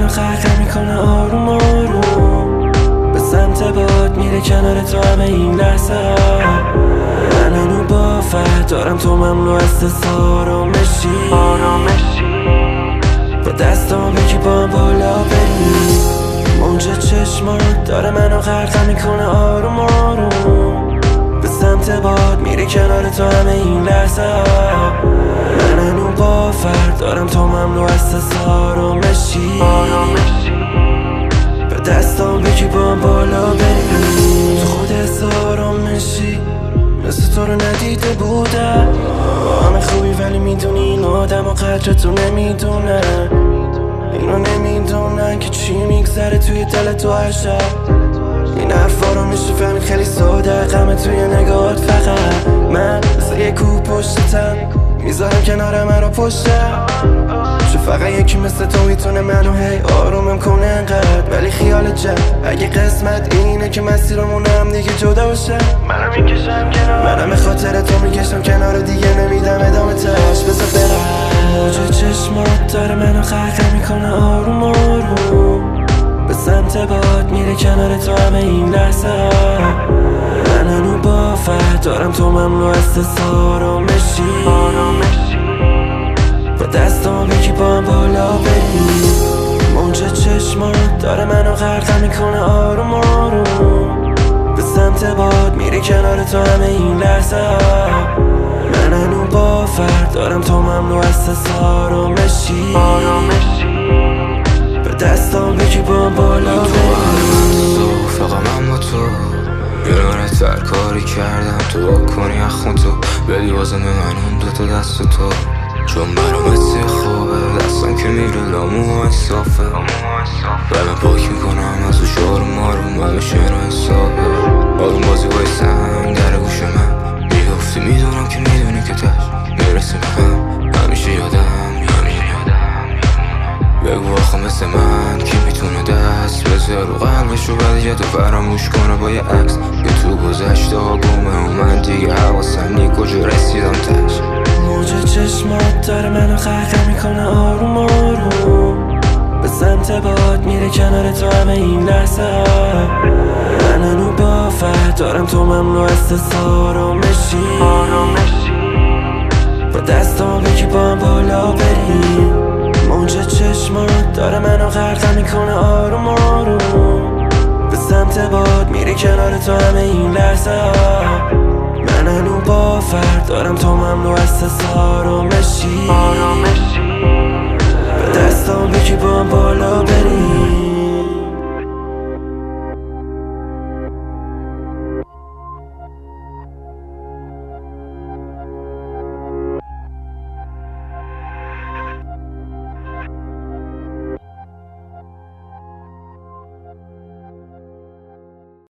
منو خرخر میکنه آروم آروم. به سمت باد میره کنار تو همه این لحظه ها. من هنو بافت دارم تو مملو از آرامشی. با دستام بگی با هم بالا بریم. موج چشمات داره منو غرق میکنه آروم آروم. به سمت باد میره کنار تو همه این لحظه ها. من هنو بافت دارم تو مملو از آرامشی. با دستام بگی با هم بالا بریم. تو خودت آرامشی مثل تو رو ندیده بودم. با همه خوبی ولی میدونی این آدم و قدر تو نمیدونه. اینو نمیدونن که چی میگذره توی دل تو هر شب. این حرفا رو میشه فهمید خیلی ساده. غم توی نگاهات فقط من مثل یه کوه پشتتم. میذارم کنار من رو پشتم. چون فقط یکی مثل تو میتونه منو هی آرومم کنه انقدر. ولی خیال جد اگه قسمت اینه که مسیرمون هم دیگه جدا باشه، منم میکشم کنار. منم به خاطر تو میکشم کنار دیگه نمیدم ادامه تش. بذار برم. موج چشمات داره منو خرخر میکنه آروم آروم. به سمت باد میره کنار تو همه این لحظه ها. من هنو بافت دارم تو مملو از آرامشی. با دستام بگی با هم بالا بریم. موج چشمات داره منو غرق میکنه آروم آروم. به سمت باد میره کنار تو همه این لحظه ها. من هنو بافت دارم تو مملو از آرامشی. به دستام بگی با هم بالا بریم. فقط من با تو یه تر کاری کردم تو بکنی اخون تو بدی واسه من اون دوتا دست تو. چون برامت خوبه دستم که میره لامو انصافه. برم پاک میکنم از شارم آروم همه شعر و حسابه. آروم بازی بای سنگ در گوش من میگفتی میدونم که میدونی که تش میرسیم هم همیشه یادم. بگو آخه مثل من کی میتونه دست بذاره رو قلبش رو بعد یه تو فراموش کنه با یه عکس یه تو گذشته ها گمه و من دیگه حواسم نی کجا رسیدم تش. موج چشمات داره منو خرخر میکنه آروم آروم. به سمت باد میره کنار تو همه این لحظه ها. من هنو بافت دارم تو مملو از آرامشی. با دستام بگی با هم بالا بریم. موج چشمات داره منو غرق میکنه آروم آروم. به سمت باد میره کنار تو همه این لحظه ها. من هنو بافت دارم تو مملو از آرامشی. به دستام بگی با هم بالا بریم.